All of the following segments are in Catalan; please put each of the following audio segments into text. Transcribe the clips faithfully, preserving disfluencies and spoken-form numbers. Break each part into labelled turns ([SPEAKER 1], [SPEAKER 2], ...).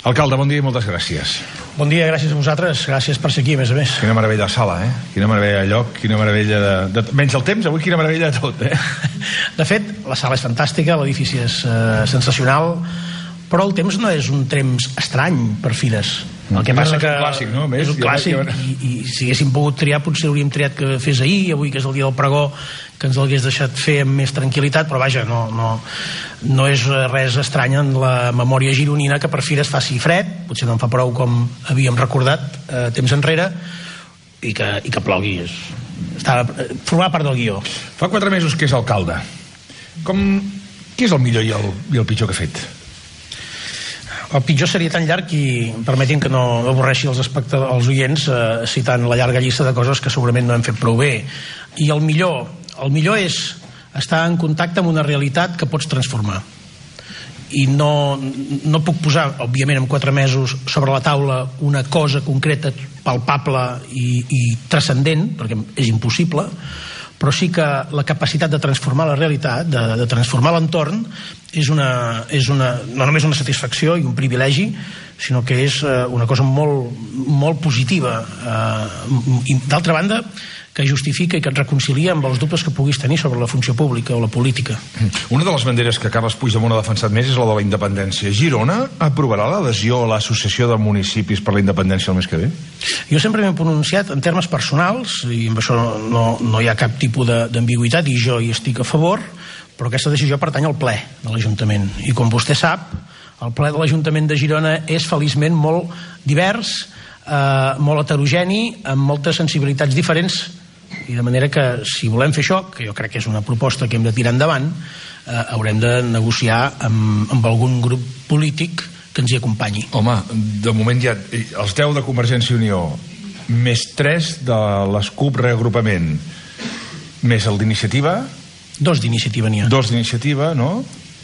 [SPEAKER 1] Alcalde, bon dia i moltes gràcies.
[SPEAKER 2] Bon dia, gràcies a vosaltres, gràcies per ser aquí, a més a més.
[SPEAKER 1] Quina meravella de sala, eh? Quina meravella de lloc, quina meravella de... de... Menys el temps, avui quina meravella de tot, eh?
[SPEAKER 2] De fet, la sala és fantàstica, l'edifici és eh, sensacional, però el temps no és un temps estrany per Fires. El que passa
[SPEAKER 1] és
[SPEAKER 2] que
[SPEAKER 1] un clàssic, no? Més,
[SPEAKER 2] és un clàssic,
[SPEAKER 1] ja...
[SPEAKER 2] i, i si haguéssim pogut triar, potser hauríem triat que fes ahir, avui que és el dia del pregó, que ens l'hagués deixat fer amb més tranquil·litat, però vaja, no, no, no és res estrany en la memòria gironina que per Fires faci fred, potser no en fa prou com havíem recordat eh, temps enrere, i que, i que plogui. És, està, formar part del guió.
[SPEAKER 1] Fa quatre mesos que és alcalde. Com... Què és el millor i el, i el pitjor que ha fet?
[SPEAKER 2] El pitjor seria tan llarg i permetin que no avorreixi els espectadors, els oients eh, citant la llarga llista de coses que segurament no hem fet prou bé. I el millor, el millor és estar en contacte amb una realitat que pots transformar. I no, no puc posar, òbviament, en quatre mesos sobre la taula una cosa concreta, palpable i, i transcendent, perquè és impossible, però sí que la capacitat de transformar la realitat, de, de transformar l'entorn, és, una, és una, no només una satisfacció i un privilegi, sinó que és una cosa molt, molt positiva. I, d'altra banda, que justifica i que et reconcilia amb els dubtes que puguis tenir sobre la funció pública o la política.
[SPEAKER 1] Una de les banderes que Carles Puigdemont ha defensat més és la de la independència. Girona aprovarà l'adhesió a l'Associació de Municipis per la Independència el mes que ve?
[SPEAKER 2] Jo sempre m'he pronunciat en termes personals, i amb això no, no hi ha cap tipus d'ambigüitat, i jo hi estic a favor, però aquesta decisió pertany al ple de l'Ajuntament. I com vostè sap, el ple de l'Ajuntament de Girona és feliçment molt divers, eh, molt heterogeni, amb moltes sensibilitats diferents, i de manera que si volem fer això, que jo crec que és una proposta que hem de tirar endavant, eh, haurem de negociar amb, amb algun grup polític que ens hi acompanyi.
[SPEAKER 1] Home, de moment hi ha els deu de Convergència i Unió, més tres de les CUP reagrupament, més el d'Iniciativa.
[SPEAKER 2] Dos d'Iniciativa n'hi ha.
[SPEAKER 1] Dos d'Iniciativa, no?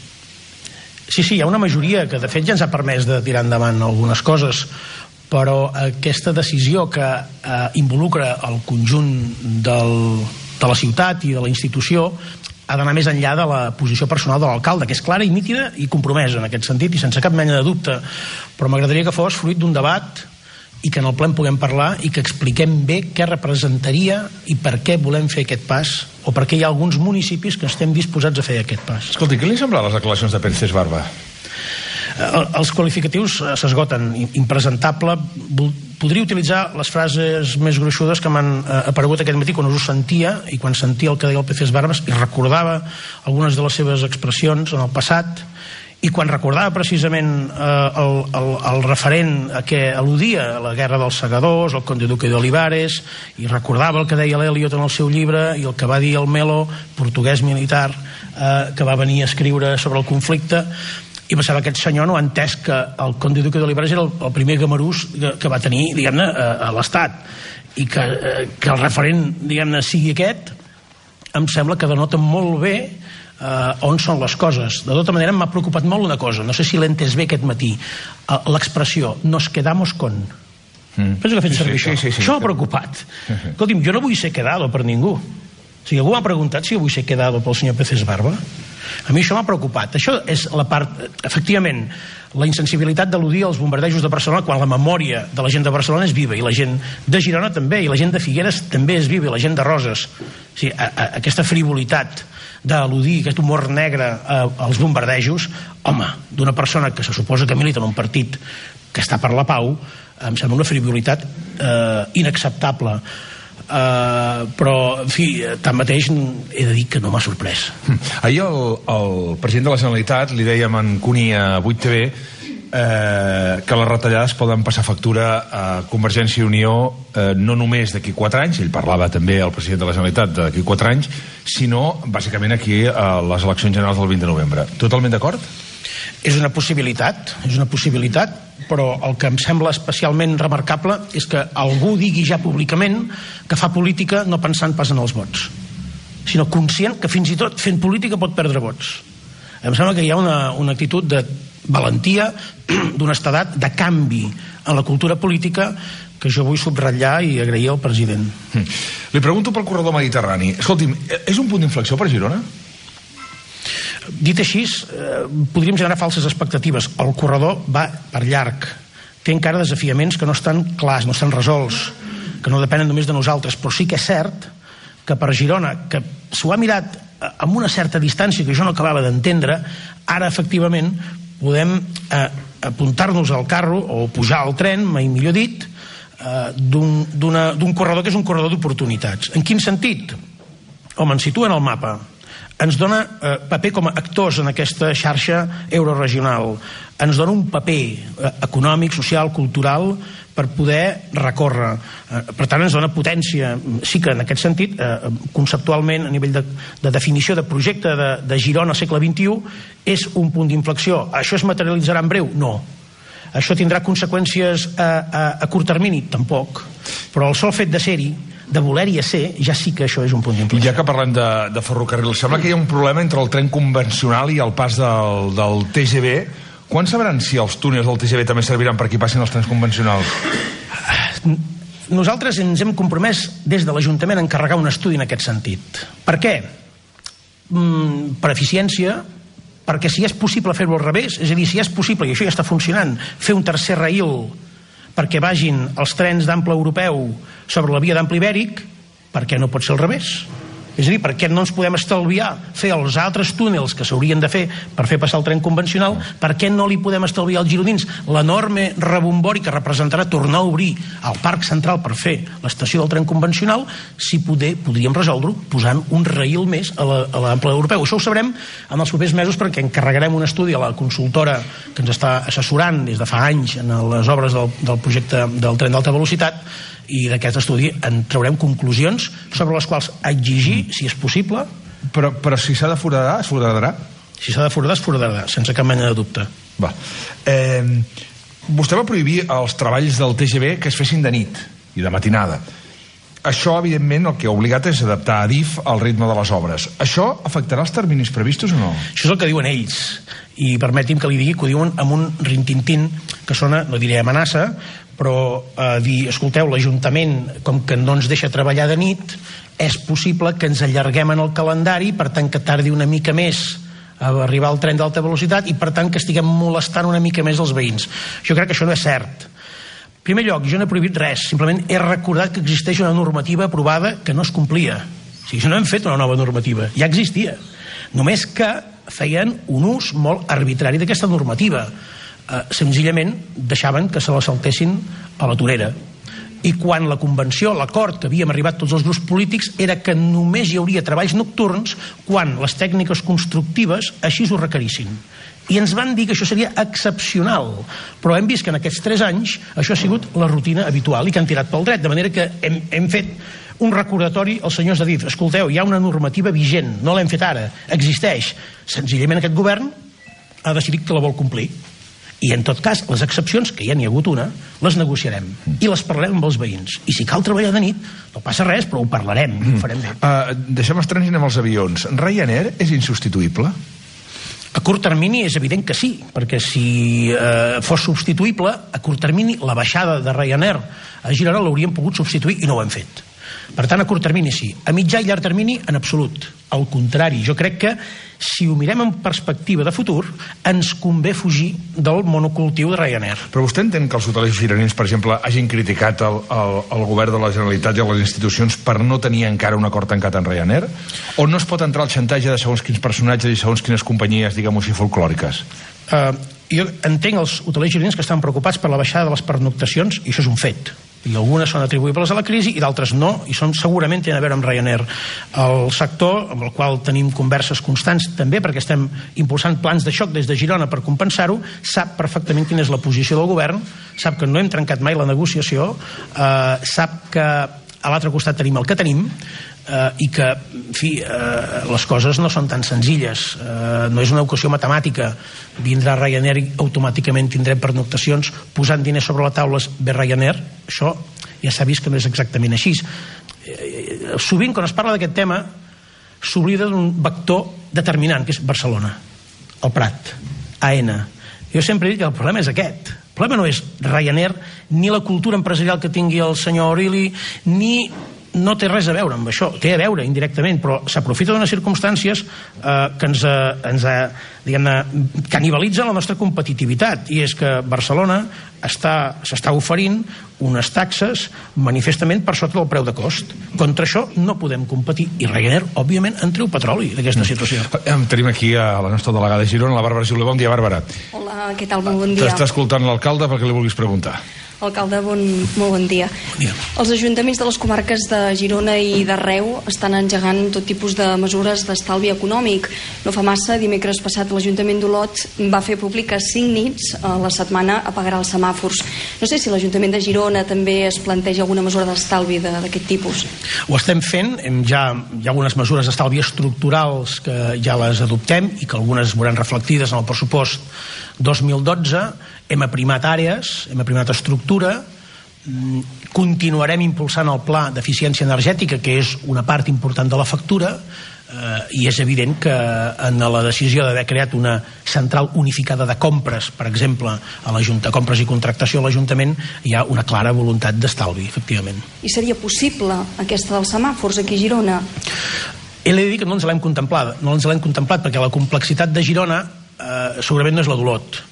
[SPEAKER 2] Sí, sí, hi ha una majoria que de fet ja ens ha permès de tirar endavant algunes coses, però aquesta decisió que eh, involucra el conjunt del, de la ciutat i de la institució ha d'anar més enllà de la posició personal de l'alcalde, que és clara i nítida i compromesa en aquest sentit i sense cap mena de dubte, però m'agradaria que fos fruit d'un debat i que en el ple en puguem parlar i que expliquem bé què representaria i per què volem fer aquest pas, o per què hi ha alguns municipis que estem disposats a fer aquest pas.
[SPEAKER 1] Escolti, què li sembla les declaracions de Pérez Barba?
[SPEAKER 2] Els qualificatius s'esgoten. Impresentable. Podria utilitzar les frases més gruixudes que m'han aparegut aquest matí quan us ho sentia i quan sentia el que deia el Pérez Barbas i recordava algunes de les seves expressions en el passat, i quan recordava precisament eh, el, el, el referent a què al·ludia a la guerra dels segadors, el conde duque d'Olivares, i recordava el que deia l'Eliot en el seu llibre i el que va dir el Melo, portuguès militar, eh, que va venir a escriure sobre el conflicte, i pensava que aquest senyor no ha entès que el conde duque d'Olivares era el, el primer gamarús que, que va tenir, diguem-ne, a, a l'Estat, i que, eh, que el referent, diguem-ne, sigui aquest, em sembla que denota molt bé eh, on són les coses. De tota manera, m'ha preocupat molt una cosa, no sé si l'he entès bé aquest matí, eh, l'expressió nos quedamos con. Mm. Penso que ha fet servir sí, això. Sí, sí, sí, això m'ha preocupat. Escolti'm, jo no vull ser quedado per ningú. Si algú m'ha preguntat si jo vull ser quedado pel senyor Pérez Barba, a mi això m'ha preocupat. Això és la part, efectivament, la insensibilitat d'al·ludir als bombardejos de Barcelona quan la memòria de la gent de Barcelona és viva, i la gent de Girona també, i la gent de Figueres també és viva, i la gent de Roses. O sigui, a, a, aquesta frivolitat d'al·ludir, aquest humor negre a, als bombardejos, home, d'una persona que se suposa que milita en un partit que està per la pau, em sembla una frivolitat eh, inacceptable. Uh, però, en fi, tanmateix he de dir que no m'ha sorprès.
[SPEAKER 1] Ahir el, el president de la Generalitat li dèiem en Cuní a vuit T V eh, que les retallades poden passar factura a Convergència i Unió eh, no només d'aquí quatre anys, ell parlava també el president de la Generalitat d'aquí quatre anys, sinó bàsicament aquí a les eleccions generals del vint de novembre. Totalment d'acord?
[SPEAKER 2] És una possibilitat, és una possibilitat, però el que em sembla especialment remarcable és que algú digui ja públicament que fa política no pensant pas en els vots, sinó conscient que fins i tot fent política pot perdre vots. Em sembla que hi ha una, una actitud de valentia, d'honestedat, de canvi en la cultura política que jo vull subratllar i agrair al president.
[SPEAKER 1] Li pregunto pel corredor mediterrani. Escolti'm, és un punt d'inflexió per Girona?
[SPEAKER 2] Dit així, eh, podríem generar falses expectatives. El corredor va per llarg, té encara desafiaments que no estan clars, no estan resolts, que no depenen només de nosaltres, però sí que és cert que per Girona, que s'ho ha mirat amb una certa distància que jo no acabava d'entendre, ara efectivament podem eh, apuntar-nos al carro o pujar al tren, mai millor dit, eh, d'un corredor que és un corredor d'oportunitats. En quin sentit? Home, ens situa en el mapa, ens dona eh, paper com a actors en aquesta xarxa euroregional, ens dona un paper eh, econòmic, social, cultural per poder recórrer. Eh, per tant, ens dona potència. Sí que en aquest sentit, eh, conceptualment, a nivell de, de definició de projecte de, de Girona al segle vint-i-u, és un punt d'inflexió. Això es materialitzarà en breu? No. Això tindrà conseqüències a, a, a curt termini? Tampoc. Però el sol fet de ser-hi, de voler-hi a ser, ja sí que això és un punt d'inflexió.
[SPEAKER 1] Ja que parlem de, de ferrocarril, sembla que hi ha un problema entre el tren convencional i el pas del, del T G V. Quan sabran si els túnels del T G V també serviran per qui passin els trens convencionals?
[SPEAKER 2] Nosaltres ens hem compromès des de l'Ajuntament a encarregar un estudi en aquest sentit. Per què? Mm, per eficiència, perquè si és possible fer-ho al revés, és a dir, si és possible, i això ja està funcionant, fer un tercer raïl perquè vagin els trens d'ample europeu sobre la via d'ample ibèric, per què no pot ser al revés? És a dir, per què no ens podem estalviar fer els altres túnels que s'haurien de fer per fer passar el tren convencional? Per què no li podem estalviar als gironins l'enorme rebombori que representarà tornar a obrir el parc central per fer l'estació del tren convencional, si poder, podríem resoldre-ho posant un raïl més a l'ample europeu? Això ho sabrem en els propers mesos, perquè encarregarem un estudi a la consultora que ens està assessorant des de fa anys en les obres del, del projecte del tren d'alta velocitat, i d'aquest estudi en traurem conclusions sobre les quals exigir, si és possible.
[SPEAKER 1] Però, però si s'ha de foradar, es foradarà?
[SPEAKER 2] Si s'ha de foradar, es foradarà, sense cap mena de dubte.
[SPEAKER 1] Va. Eh, vostè va prohibir els treballs del T G V que es fessin de nit i de matinada. Això, evidentment, el que ha obligat és adaptar a D I F al ritme de les obres. Això afectarà els terminis previstos o no?
[SPEAKER 2] Això és el que diuen ells. I permeti'm que li digui que ho diuen amb un rintintín que sona, no diré amenaça, però eh, dir, escolteu, l'Ajuntament, com que no ens deixa treballar de nit, és possible que ens allarguem en el calendari, per tant que tardi una mica més a arribar al tren d'alta velocitat i per tant que estiguem molestant una mica més els veïns. Jo crec que això no és cert. En primer lloc, jo no he prohibit res, simplement he recordat que existeix una normativa aprovada que no es complia. O sigui, no hem fet una nova normativa, ja existia. Només que feien un ús molt arbitrari d'aquesta normativa. Uh, senzillament deixaven que se la saltessin a la torera. I quan la convenció, l'acord que havíem arribat tots els grups polítics era que només hi hauria treballs nocturns quan les tècniques constructives així ho requerissin. I ens van dir que això seria excepcional, però hem vist que en aquests tres anys això ha sigut la rutina habitual i que han tirat pel dret, de manera que hem, hem fet un recordatori als senyors de D I F. Escolteu, hi ha una normativa vigent, no l'hem fet ara, existeix. Senzillament aquest govern ha decidit que la vol complir. I en tot cas, les excepcions, que ja n'hi ha hagut una, les negociarem i les parlarem amb els veïns. I si cal treballar de nit, no passa res, però ho parlarem, mm. ho farem bé.
[SPEAKER 1] Uh, deixem els trens i anem als avions. Ryanair és insubstituïble?
[SPEAKER 2] A curt termini és evident que sí, perquè si eh, fos substituïble, a curt termini la baixada de Ryanair a Girona l'hauríem pogut substituir i no ho hem fet. Per tant, a curt termini sí. A mitjà i llarg termini, en absolut. Al contrari, jo crec que si ho mirem en perspectiva de futur, ens convé fugir del monocultiu de Ryanair.
[SPEAKER 1] Però vostè entén que els hotelers gironins, per exemple, hagin criticat el, el, el govern de la Generalitat i les institucions per no tenir encara un acord tancat en Ryanair? O no es pot entrar al xantatge de segons quins personatges i segons quines companyies, diguem-ho així, folclòriques?
[SPEAKER 2] Uh, jo entenc els hotelers gironins que estan preocupats per la baixada de les pernoctacions, i això és un fet. I algunes són atribuïbles a la crisi i d'altres no, i són segurament tenen a veure amb Ryanair. El sector, amb el qual tenim converses constants també, perquè estem impulsant plans de xoc des de Girona per compensar-ho, sap perfectament quina és la posició del govern, sap que no hem trencat mai la negociació, eh, sap que a l'altre costat tenim el que tenim, eh, i que, en fi, eh, les coses no són tan senzilles. Eh, no és una equació matemàtica. Vindrà Ryanair i automàticament tindrem pernoctacions. Posant diners sobre la taula ve Ryanair. Això ja s'ha vist que no és exactament així. Eh, sovint, quan es parla d'aquest tema, s'oblida d'un vector determinant, que és Barcelona, el Prat, AENA. Jo sempre he dit que el problema és aquest. El problema no és Ryanair, ni la cultura empresarial que tingui el senyor O'Reilly, ni no té res a veure amb això, té a veure indirectament, però s'aprofita d'unes circumstàncies eh, que ens, eh, ens eh, diguem-ne, canibalitzen la nostra competitivitat, i és que Barcelona està, s'està oferint unes taxes manifestament per sota del preu de cost. Contra això no podem competir, i Ryanair, òbviament, en treu petroli d'aquesta situació.
[SPEAKER 1] Mm. Tenim aquí a la nostra delegada de Girona, la Bàrbara Soler. Bon dia, Bàrbara.
[SPEAKER 3] Hola, què tal? Molt bon dia.
[SPEAKER 1] T'està escoltant l'alcalde perquè li vulguis preguntar.
[SPEAKER 3] Alcalde, bon, molt bon dia.
[SPEAKER 2] Bon dia.
[SPEAKER 3] Els ajuntaments de les comarques de Girona i d'Arreu estan engegant tot tipus de mesures d'estalvi econòmic. No fa massa, dimecres passat, l'Ajuntament d'Olot va fer públic que cinc nits a la setmana apagarà els semàfors. No sé si l'Ajuntament de Girona també es planteja alguna mesura d'estalvi d'aquest tipus.
[SPEAKER 2] Ho estem fent, hem ja, hi ha algunes mesures d'estalvi estructurals que ja les adoptem i que algunes es veuran reflectides en el pressupost dos mil dotze. Hem aprimat àrees, hem aprimat estructura, continuarem impulsant el pla d'eficiència energètica, que és una part important de la factura, eh, i és evident que en la decisió d'haver creat una central unificada de compres, per exemple, a l'Ajuntament, compres i contractació a l'Ajuntament, hi ha una clara voluntat d'estalvi, efectivament.
[SPEAKER 3] I seria possible aquesta dels semàfors aquí a Girona?
[SPEAKER 2] He de dir que no ens l'hem contemplat, no ens l'hem contemplat perquè la complexitat de Girona eh, segurament no és la d'Olot.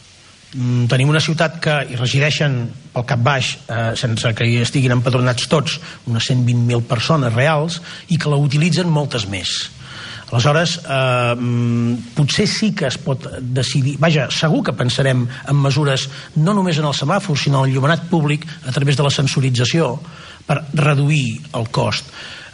[SPEAKER 2] Tenim una ciutat que hi resideixen pel cap baix, eh, sense que hi estiguin empadronats tots, unes cent vint mil persones reals, i que la utilitzen moltes més. Aleshores, eh, potser sí que es pot decidir, vaja, segur que pensarem en mesures no només en el semàfor, sinó en el enllumenat públic a través de la sensorització per reduir el cost.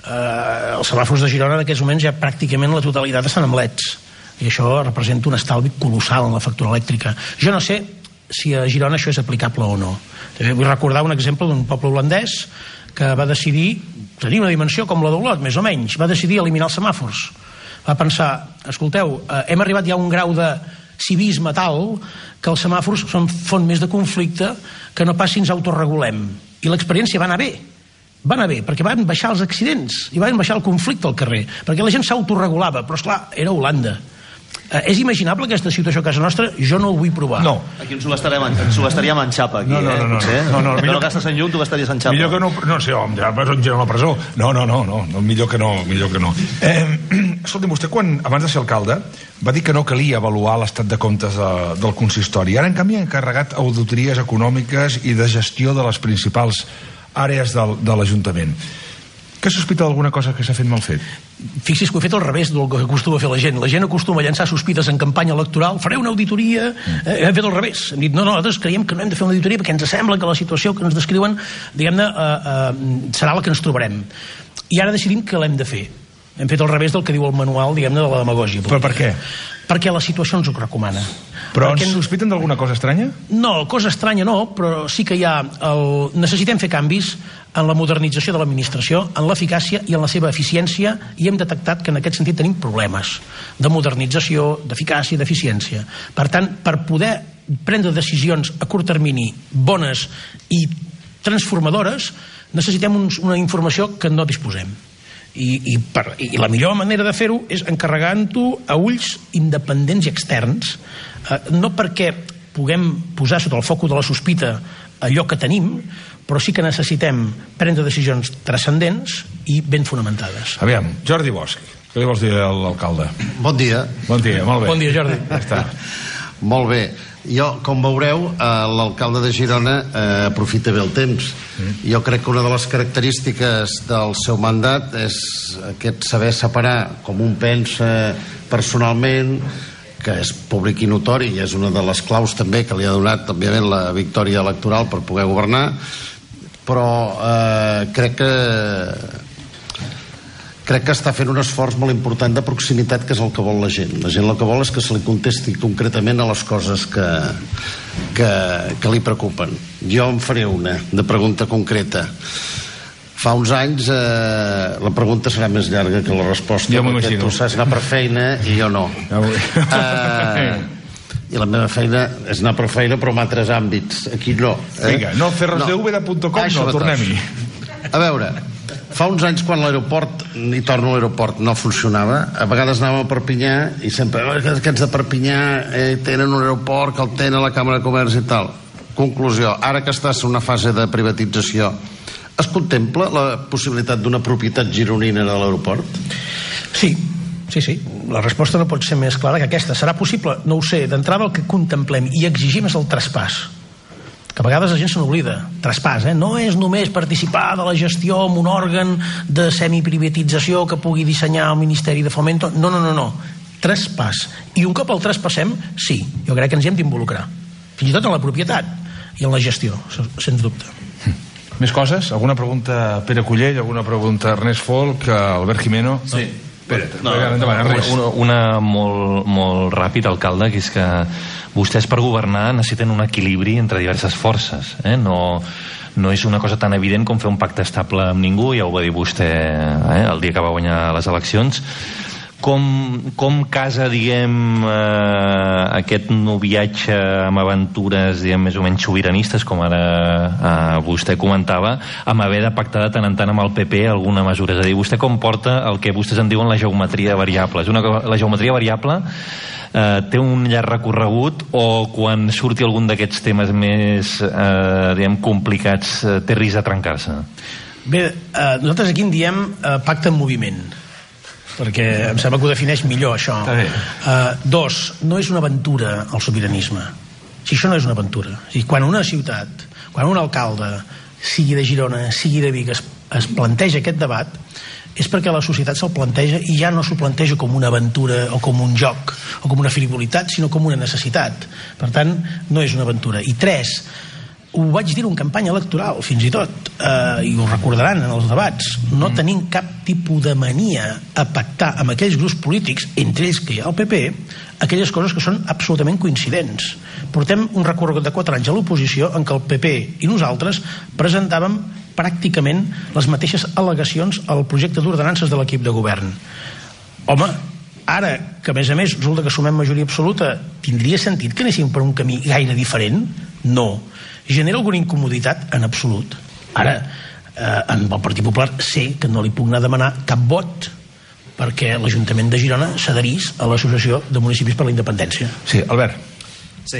[SPEAKER 2] Eh, els semàfors de Girona en aquests moments ja pràcticament la totalitat estan amb leds, i això representa un estalvi colossal en la factura elèctrica. Jo no sé si a Girona això és aplicable o no. Vull recordar un exemple d'un poble holandès que va decidir tenir una dimensió com la d'Olot, més o menys, va decidir eliminar els semàfors. Va pensar, escolteu, eh, hem arribat ja a un grau de civisme tal que els semàfors són font més de conflicte que no pas si ens autorregulem. I l'experiència va anar bé. Va anar bé, perquè van baixar els accidents i van baixar el conflicte al carrer, perquè la gent s'autoregulava, però esclar, era Holanda. Eh, és imaginable aquesta situació a casa nostra? Jo no ho vull provar.
[SPEAKER 1] No.
[SPEAKER 4] Aquí ens ho gastaríem, ens ho gastaríem en xapa, aquí,
[SPEAKER 1] no, no, no, no,
[SPEAKER 4] eh?
[SPEAKER 1] no, no, no,
[SPEAKER 4] que
[SPEAKER 1] millor,
[SPEAKER 4] no gastes en llum, tu gastaries en xapa.
[SPEAKER 1] Millor que no, no sé, home, ja vas a la presó. No, no, no, no, no, millor que no, millor que no. Eh, escolti'm, vostè, quan, abans de ser alcalde, va dir que no calia avaluar l'estat de comptes de, del consistori. Ara, en canvi, ha encarregat auditories econòmiques i de gestió de les principals àrees del, de l'Ajuntament. Què sospita d'alguna cosa que s'ha fet mal fet?
[SPEAKER 2] Fixi's que ho he fet al revés del que acostuma a fer la gent. La gent acostuma a llançar sospites en campanya electoral, faré una auditoria, eh, hem fet al revés. Hem dit, no, no, nosaltres creiem que no hem de fer una auditoria perquè ens sembla que la situació que ens descriuen, diguem-ne, eh, eh, serà la que ens trobarem. I ara decidim que l'hem de fer. Hem fet al revés del que diu el manual, diguem-ne, de la demagògia.
[SPEAKER 1] Però per què?
[SPEAKER 2] Perquè la situació ens ho recomana.
[SPEAKER 1] Però
[SPEAKER 2] perquè
[SPEAKER 1] ens sospiten d'alguna cosa estranya?
[SPEAKER 2] No, cosa estranya no, però sí que hi ha el... necessitem fer canvis en la modernització de l'administració, en l'eficàcia i en la seva eficiència, i hem detectat que en aquest sentit tenim problemes de modernització, d'eficàcia i d'eficiència. Per tant, per poder prendre decisions a curt termini bones i transformadores, necessitem uns, una informació que no disposem. I, i, per, i la millor manera de fer-ho és encarregant-ho a ulls independents i externs, eh, no perquè puguem posar sota el foc de la sospita allò que tenim, però sí que necessitem prendre decisions transcendents i ben fonamentades.
[SPEAKER 1] Aviam, Jordi Bosch, què li vols dir a l'alcalde?
[SPEAKER 5] Bon dia.
[SPEAKER 1] Bon dia, molt bé.
[SPEAKER 2] Bon dia, Jordi.
[SPEAKER 1] Ja està.
[SPEAKER 5] Molt bé. Jo, com veureu, eh, l'alcalde de Girona eh, aprofita bé el temps. Mm. Jo crec que una de les característiques del seu mandat és aquest saber separar com un pensa personalment, que és públic i notori, i és una de les claus també que li ha donat, òbviament, la victòria electoral per poder governar, però eh, crec que crec que està fent un esforç molt important de proximitat, que és el que vol la gent. La gent el que vol és que se li contesti concretament a les coses que, que, que li preocupen. Jo en faré una de pregunta concreta. Fa uns anys, eh, la pregunta serà més llarga que la resposta,
[SPEAKER 1] jo
[SPEAKER 5] perquè tu saps anar per feina i jo no. eh, I la meva feina és anar per feina, però en altres àmbits. Aquí no.
[SPEAKER 1] Eh? Vinga, no, ferros de úbeda punt com, no, tornem-hi.
[SPEAKER 5] A veure, fa uns anys, quan l'aeroport, i torno a l'aeroport, no funcionava, a vegades anàvem a Perpinyà i sempre, aquests de Perpinyà eh, tenen un aeroport que el tenen a la Càmera de Comerç i tal. Conclusió, ara que estàs en una fase de privatització, Es contempla la possibilitat d'una propietat gironina de l'aeroport?
[SPEAKER 2] Sí, sí, sí. La resposta no pot ser més clara que aquesta. Serà possible? No ho sé. D'entrada el que contemplem i exigim és el traspàs, que a vegades la gent se n'oblida. Traspàs, eh? No és només participar de la gestió amb un òrgan de semiprivatització que pugui dissenyar el Ministeri de Fomento. No, no, no, no. Traspàs. I un cop el traspassem, sí, jo crec que ens hi hem d'involucrar. Fins i tot en la propietat i en la gestió, sens dubte.
[SPEAKER 1] Més coses? Alguna pregunta Pere Cullell, alguna pregunta Ernest Folk, Albert Jimeno?
[SPEAKER 4] Sí.
[SPEAKER 1] Pere,
[SPEAKER 4] no,
[SPEAKER 1] endavant, Ernest.
[SPEAKER 6] Una, una molt, molt ràpid, alcalde, que és que vostès per governar necessiten un equilibri entre diverses forces, eh? No, no és una cosa tan evident com fer un pacte estable amb ningú, ja ho va dir vostè eh? el dia que va guanyar les eleccions. Com, com casa, diguem, eh, aquest noviatge amb aventures, diguem, més o menys sobiranistes, com ara eh, vostè comentava, amb haver de pactar de tant en tant amb el P P alguna mesura? És a dir, vostè com porta el que vostès en diuen la geometria variable? És una, la geometria variable eh, té un llarg recorregut, o quan surti algun d'aquests temes més, eh, diguem, complicats, eh, té risc de trencar-se?
[SPEAKER 2] Bé, eh, nosaltres aquí en diem eh, pacte en moviment, perquè em sembla que ho defineix millor això. Uh, dos, no és una aventura el sobiranisme. Si això no és una aventura. Si quan una ciutat, quan un alcalde, sigui de Girona, sigui de Vic, es, es planteja aquest debat, és perquè la societat se'l planteja, i ja no s'ho planteja com una aventura o com un joc o com una frivolitat, sinó com una necessitat. Per tant, no és una aventura. I tres, ho vaig dir en campanya electoral, fins i tot, eh, i ho recordaran en els debats, no mm. tenim cap tipus de mania a pactar amb aquells grups polítics, entre ells que hi ha el P P, aquelles coses que són absolutament coincidents. Portem un recorregut de quatre anys a l'oposició en què el P P i nosaltres presentàvem pràcticament les mateixes al·legacions al projecte d'ordenances de l'equip de govern. Home, ara que a més a més resulta que sumem majoria absoluta, tindria sentit que anéssim per un camí gaire diferent? No. Genera alguna incomoditat? En absolut. Ara, eh, en el Partit Popular sé que no li puc anar a demanar cap vot perquè l'Ajuntament de Girona s'adherís a l'Associació de Municipis per la Independència.
[SPEAKER 1] Sí, Albert.
[SPEAKER 4] Sí,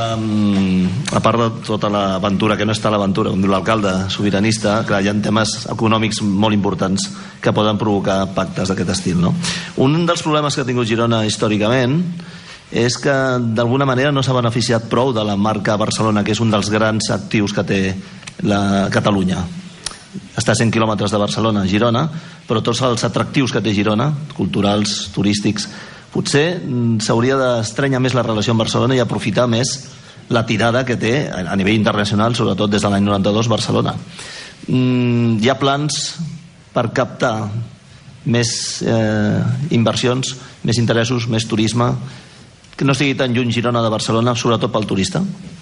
[SPEAKER 4] um, a part de tota l'aventura, que no està l'aventura, com diu l'alcalde sobiranista, clar, hi ha temes econòmics molt importants que poden provocar pactes d'aquest estil, no? Un dels problemes que ha tingut Girona històricament és que d'alguna manera no s'ha beneficiat prou de la marca Barcelona, que és un dels grans actius que té la Catalunya. Està a cent quilòmetres de Barcelona, Girona, però tots els atractius que té Girona, culturals, turístics, potser s'hauria d'estrènyer més la relació amb Barcelona i aprofitar més la tirada que té a nivell internacional, sobretot des de l'any noranta-dos, Barcelona. Mm, hi ha plans per captar més eh, inversions, més interessos, més turisme, que no estigui tan lluny Girona de Barcelona, sobretot pel turista?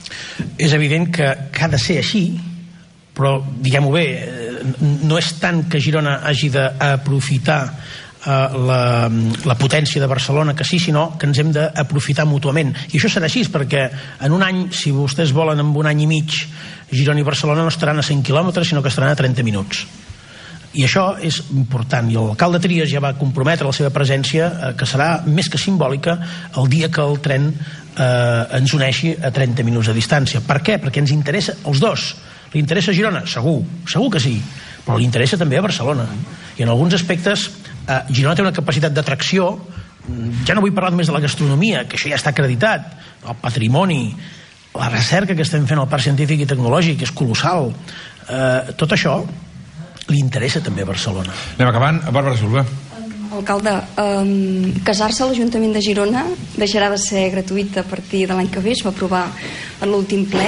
[SPEAKER 2] És evident que, que ha de ser així, però diguem-ho bé, no és tant que Girona hagi d'aprofitar eh, la, la potència de Barcelona que sí, sinó que ens hem d'aprofitar mútuament, i això serà així perquè en un any, si vostès volen, en un any i mig, Girona i Barcelona no estaran a cent quilòmetres, sinó que estaran a trenta minuts. I això és important, i l'alcalde Trias ja va comprometre la seva presència, eh, que serà més que simbòlica el dia que el tren eh, ens uneixi a trenta minuts de distància. Per què? Perquè ens interessa els dos. Li interessa a Girona? Segur, segur que sí, però li interessa també a Barcelona, i en alguns aspectes eh, Girona té una capacitat d'atracció, ja no vull parlar només de la gastronomia, que això ja està acreditat, el patrimoni, la recerca que estem fent al Parc Científic i Tecnològic és colossal, eh, tot això li interessa també a Barcelona.
[SPEAKER 1] Anem acabant. Bàrbara Silva.
[SPEAKER 3] Alcalde, um, casar-se a l'Ajuntament de Girona deixarà de ser gratuït a partir de l'any que ve, es va aprovar en l'últim ple.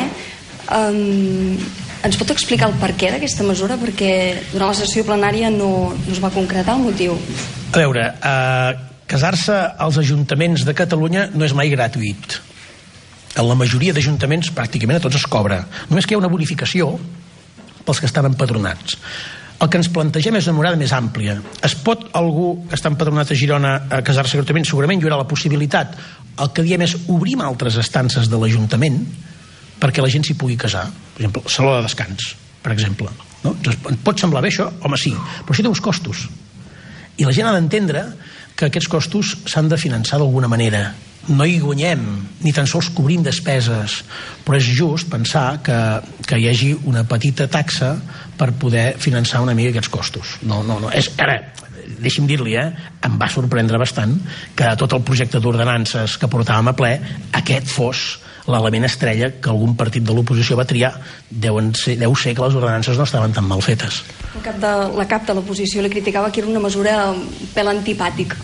[SPEAKER 3] Um, ens pot explicar el perquè d'aquesta mesura? Perquè durant la sessió plenària no, no es va concretar el motiu.
[SPEAKER 2] A veure, uh, casar-se als ajuntaments de Catalunya no és mai gratuït. En la majoria d'ajuntaments pràcticament a tots es cobra. Només que hi ha una bonificació pels que estan empadronats. El que ens plantegem és una mirada més àmplia. Es pot algú que està empadronat a Girona a casar-se gratuïtament? Segurament hi haurà la possibilitat. El que diem és obrim altres estances de l'Ajuntament perquè la gent s'hi pugui casar. Per exemple, el saló de descans, per exemple. No? Pot semblar bé això? Home, sí, però això té uns costos. I la gent ha d'entendre que aquests costos s'han de finançar d'alguna manera. no hi guanyem, ni tan sols cobrim despeses, però és just pensar que, que hi hagi una petita taxa per poder finançar una mica aquests costos. No, no, no. És, ara, deixi'm dir-li, eh, em va sorprendre bastant que de tot el projecte d'ordenances que portàvem a ple, aquest fos l'element estrella que algun partit de l'oposició va triar. Deuen ser, deu ser que les ordenances no estaven tan mal fetes.
[SPEAKER 3] El cap de, la cap de l'oposició li criticava que era una mesura un pèl antipàtica.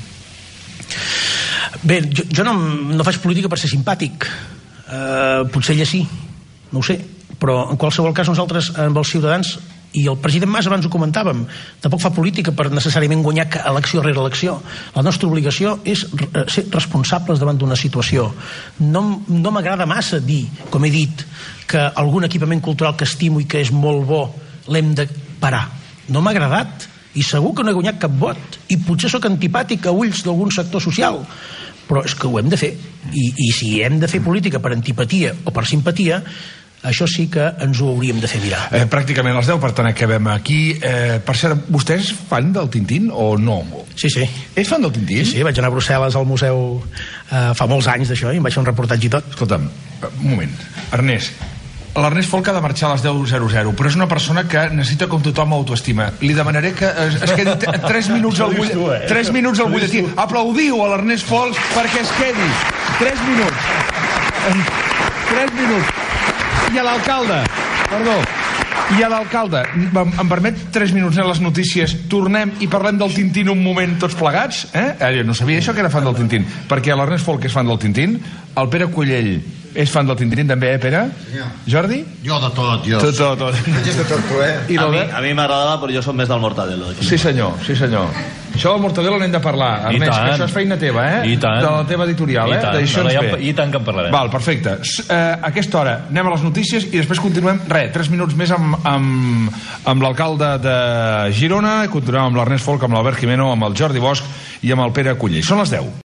[SPEAKER 2] Bé, jo, jo no, no faig política per ser simpàtic. Uh, potser ella sí, no ho sé. Però en qualsevol cas nosaltres amb els ciutadans, i el president Mas abans ho comentàvem, tampoc fa política per necessàriament guanyar elecció rere elecció. La nostra obligació és ser responsables davant d'una situació. No, no m'agrada massa dir, com he dit, que algun equipament cultural que estimo i que és molt bo l'hem de parar. No m'ha agradat, i segur que no he guanyat cap vot, i potser sóc antipàtic a ulls d'algun sector social, però és que ho hem de fer. I, i si hem de fer política per antipatia o per simpatia, això sí que ens ho hauríem de fer mirar.
[SPEAKER 1] Eh, pràcticament els deu, per tant acabem aquí. Eh, per cert, vostè és fan del Tintín o no?
[SPEAKER 2] Sí, sí.
[SPEAKER 1] És fan del Tintín?
[SPEAKER 2] Sí, sí, vaig anar a Brussel·les al museu eh, fa molts anys d'això i em vaig fer un reportatge i tot.
[SPEAKER 1] Escolta'm, un moment. Ernest, l'Ernest Folk ha de marxar a les deu zero zero, però és una persona que necessita, com tothom, autoestima. Li demanaré que es, es quedi tres minuts al butlletí. tres minuts al butlletí. Aplaudiu a l'Ernest Folk perquè es quedi. tres minuts. tres minuts. I a l'alcalde, perdó, i a l'alcalde, em, em permet tres minuts a les notícies, tornem i parlem del Tintín un moment tots plegats, eh? eh jo no sabia això que era fan del Tintín, perquè l'Ernest Folk és fan del Tintín, el Pere Collell és fan del Tintín també, eh, Pere?
[SPEAKER 5] Senyor.
[SPEAKER 1] Jordi?
[SPEAKER 5] Jo de tot, jo.
[SPEAKER 1] Tot, tot, tot.
[SPEAKER 5] De tot, tu, eh?
[SPEAKER 1] I
[SPEAKER 4] A mi,
[SPEAKER 1] l'Albert?
[SPEAKER 4] a mi m'agradava, però jo som més del Mortadelo.
[SPEAKER 1] Sí senyor, sí senyor. Això del Mortadelo n'hem de parlar,
[SPEAKER 6] I
[SPEAKER 1] Ernest,
[SPEAKER 6] tant.
[SPEAKER 1] que això és feina teva, eh?
[SPEAKER 6] I tant.
[SPEAKER 1] De la teva editorial,
[SPEAKER 6] I
[SPEAKER 1] eh?
[SPEAKER 6] tant.
[SPEAKER 1] D'Edicions
[SPEAKER 6] No, no,
[SPEAKER 1] B.
[SPEAKER 6] ja, I tant que en parlarem.
[SPEAKER 1] Val, perfecte. S eh, a aquesta hora anem a les notícies i després continuem, res, tres minuts més amb, amb, amb l'alcalde de Girona, i continuem amb l'Ernest Folk, amb l'Albert Jimeno, amb el Jordi Bosch i amb el Pere Collell. Són les deu.